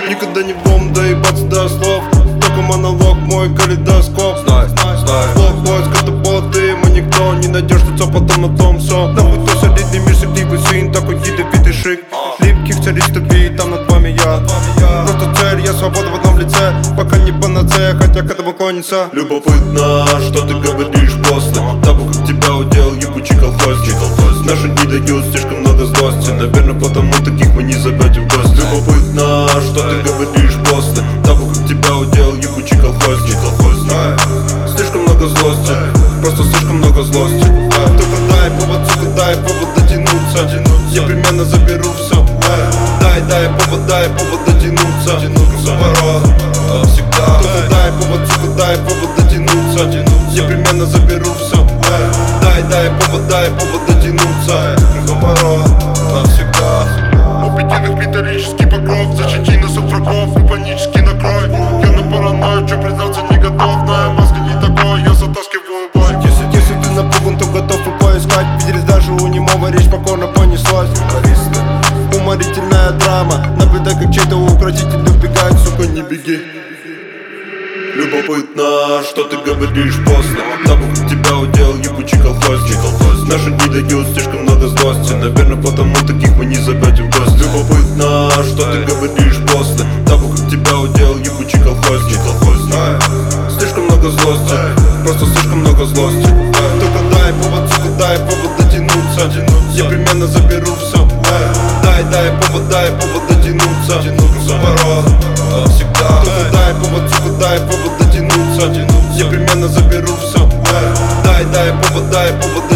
Никогда не бом доебаться до слов. Только монолог, мой калейдоскоп. Знай. Блок, поиск, это боты. Мы никто, не найдешь лицо, потом на том все. Нахуй то солидный мир, сективый свин. Такой ядовитый шик. Липких царистов и там над вами я. Просто цель, я свобода в одном лице. Пока не панацея, хотя к этому клонится. Любопытно, что ты говоришь после того, как тебя удел ебучий колхозник. Наши дни дают слишком много злости. Наверное, потому таких мы не зовем в гости. Любопытно, что ты говоришь после того, как тебя удел ебучий колхозник. Слишком много злости, просто слишком много злости. Только дай повод, сука, дай повод дотянуться. Непременно заберу все. Дай повод дотянуться. Всегда. Только дай повод, сука, дай повод дотянуться. Непременно заберу все. Дай повод дотянуться. Навсегда. У пятинок металлический покров. Защити нас от врагов и панически накрой. Я на паранойю, че признаться не готов. Но я маска не такой, я затаскиваю бой. Если ты напуган, то готов и поискать. Виделись даже у немого, речь покорно понеслась. Уморительная драма. Наблюдай, как чей-то укротитель добегает, сука, не беги. Любопытно, что ты говоришь после того, как тебя удел ебучий колхозник. Наши дни дают слишком много злости. Наверное, потому таких мы не зовем в гости. Любопытно, что ты говоришь после того, как тебя удел ебучий колхозник. Слишком много злости, просто слишком много злости. Только дай повод, сука, дай повод дотянуться. Непременно заберу все. Дай повод дотянуться. Всегда. Только дай повод, сука, дай повод дотянуться. Непременно заберу все. Дай повод дотянуться.